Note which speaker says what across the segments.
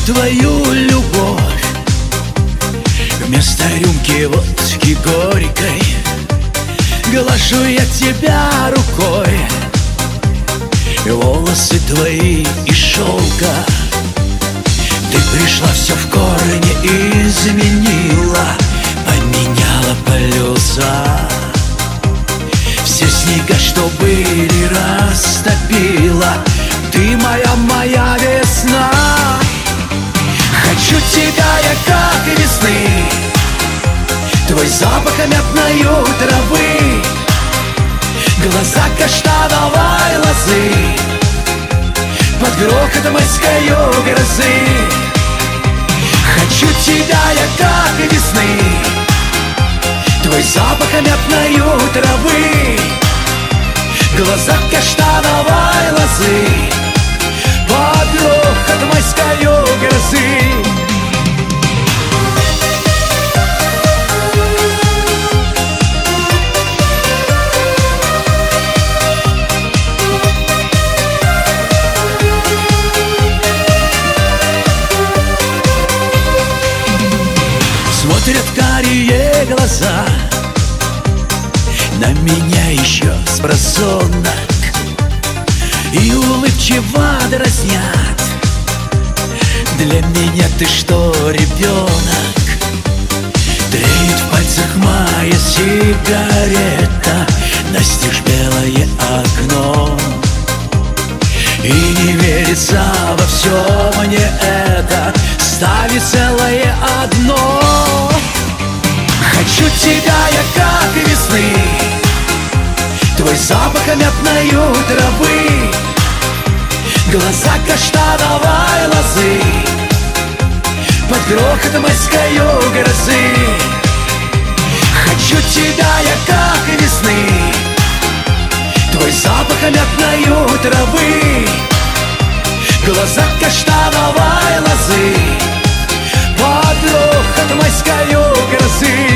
Speaker 1: твою любовь. Вместо рюмки водки горькой глажу я тебя рукой. Волосы твои из шелка. Ты пришла, все в корне изменила, поменяла полюса. Все снега, что были, растопила. Ты моя весна. Хочу тебя я, как весны. Твой запах мятною травы, глаза каштановой лозы, под грохот майскою грозы. Хочу тебя я, как весны. Твой запах мятною травы, глаза каштановой лозы, под грохот майскою грозы. Смотрят карие глаза на меня еще спросонок и улыбчиво дразнят. Для меня ты что, ребенок? Тлеет в пальцах моя сигарета, настежь белое окно, и не верится во все мне это, ставит целое одно. Хочу тебя я, как весны. Твой запах мятною травы, глаза каштановой лозы, под грохот майскою грозы. Хочу тебя я, как весны. Твой запах мятною травы, глаза каштановой лозы, под грохот майскою грозы.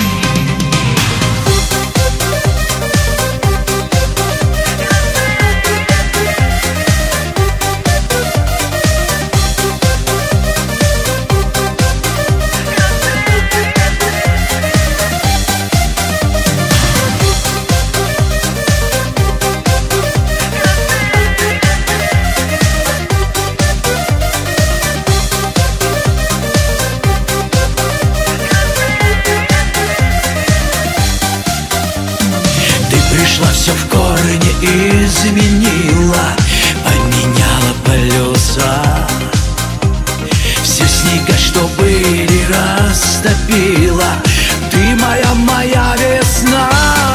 Speaker 1: Пришла, все в корне изменила, поменяла полюса. Все снега, что были, растопила. Ты моя весна.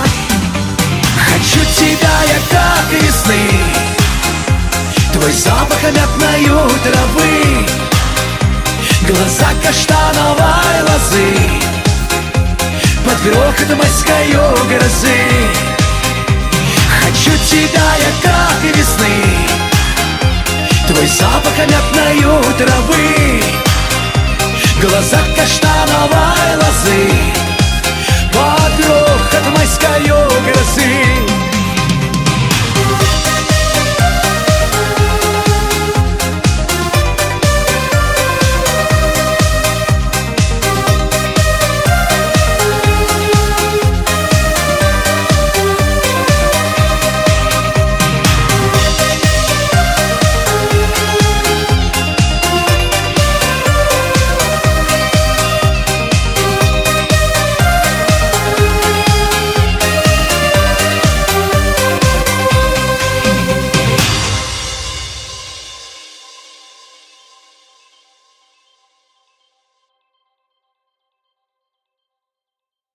Speaker 1: Хочу тебя я, как весны. Твой запах мятною травы, глаза каштановой лозы, под грохот майскою грозы. Хочу тебя я, как весны. Твой запах мятною травы, глаза каштановой лозы, под грохот майскою грозы.